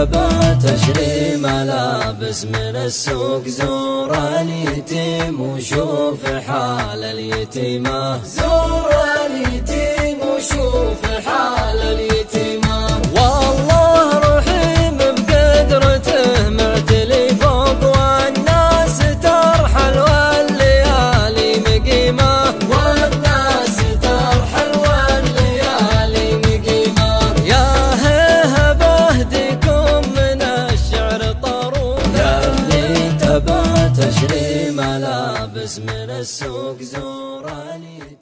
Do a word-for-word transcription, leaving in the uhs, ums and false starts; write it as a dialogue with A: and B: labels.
A: تبى تشري ملابس من السوق، زور اليتيم وشوف حال اليتيمة، زور اليتيم وشوف حال اليتيمة. والله رحيم بقدرته معتلي فوق، والناس ترحل والليالي مقيمة، والناس ترحل والليالي مقيمة. يا هيه بهديكم من الشعر طروق، يا اللي تبى تشري ملابس من السوق، زور اليتيم.